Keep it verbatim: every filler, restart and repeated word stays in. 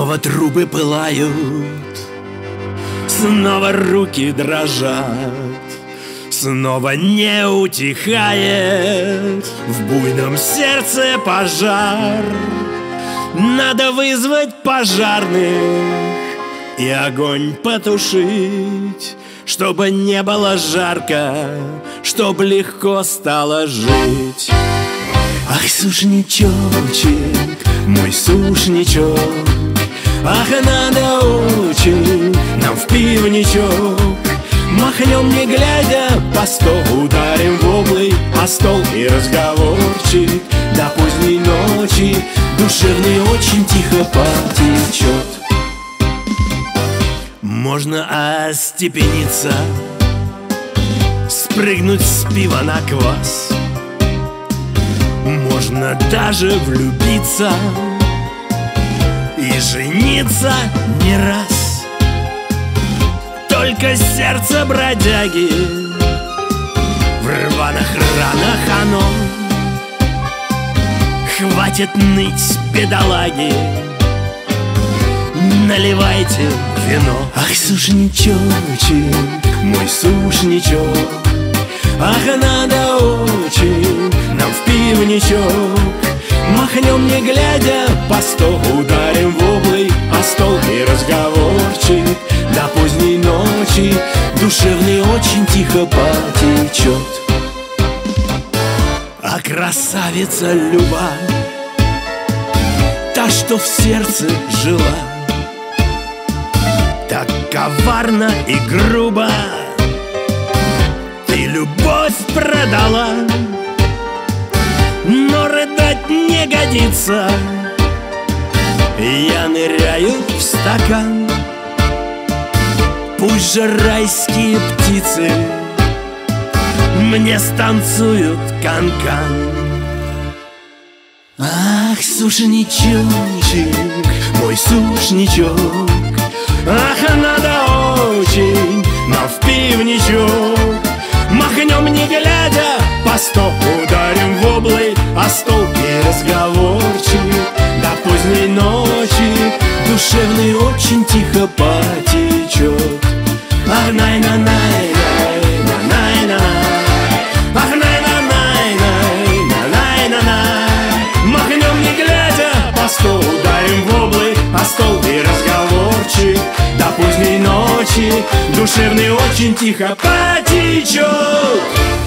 Снова трубы пылают, снова руки дрожат, снова не утихает в буйном сердце пожар. Надо вызвать пожарных и огонь потушить, чтобы не было жарко, чтоб легко стало жить. Ах, сушничочек, мой сушничок, ах, надо очень нам в пивничок. Махнем не глядя по столу, ударим в облый о стол и разговорчик до поздней ночи душевный очень тихо потечет. Можно остепениться, спрыгнуть с пива на квас. Можно даже влюбиться и жениться не раз. Только сердце бродяги в рваных ранах оно. Хватит ныть, бедолаги, наливайте вино. Ах, сушничочек, мой сушничок, ах, надо очень нам в пивничок. Махнем не глядя по столу, ударим в облый о стол и разговорчик до поздней ночи душевный очень тихо потечет. А красавица Люба, та, что в сердце жила, так коварно и грубо ты любовь продала. Но рыдать не годится, я ныряю в стакан. Пусть же райские птицы мне станцуют канкан. Ах, сушничочек, мой сушничок, ах, надо очень нам в пивничок. Махнем не глядя по столу, ударим в облый о стол и разговорчик до поздней ночи душевный очень тихо потечет. Ах, най-на-най, най-на-най, ах, най-на-най, най-на-най. Махнем не глядя по столу, ударим в облый о стол и разговорчик до поздней ночи душевный очень тихо потечет.